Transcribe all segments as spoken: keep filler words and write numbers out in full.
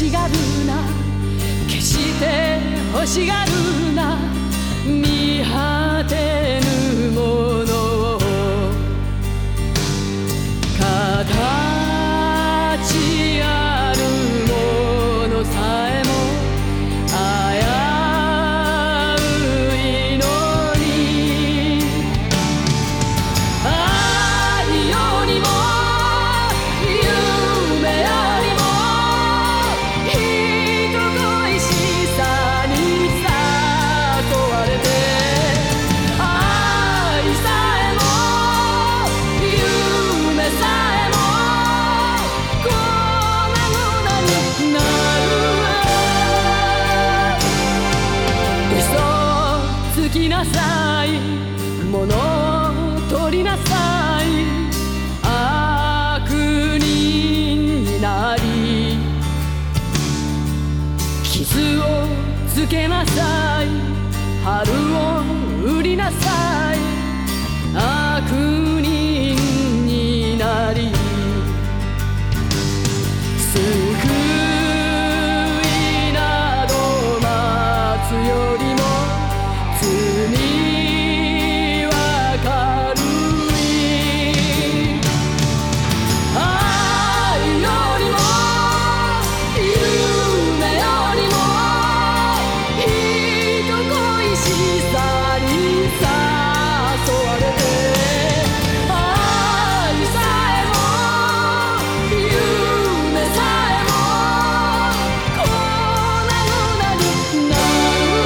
しがるな決して欲しがるな見果てぬものを形あるものさえも危ういのに愛よりも夢よりも人恋しさに誘われて愛さえも夢さえも粉々になる嘘つきなさい物を取りなさい悪人になり傷をつけなさい春を売りなさい悪人になり救いなど待つよりも罪は軽い愛よりも夢よりも人恋しさに誘われて愛さえも夢さえも粉々になる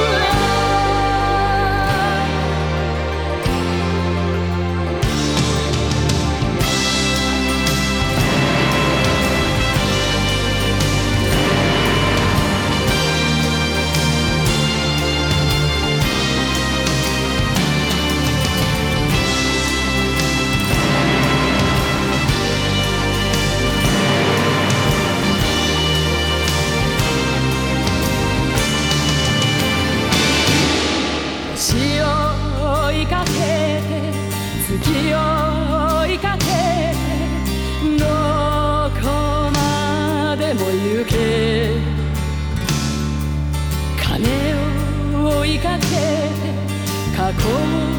星を追いかけて月を追いかけてどこまでも行け金を追いかけて過去を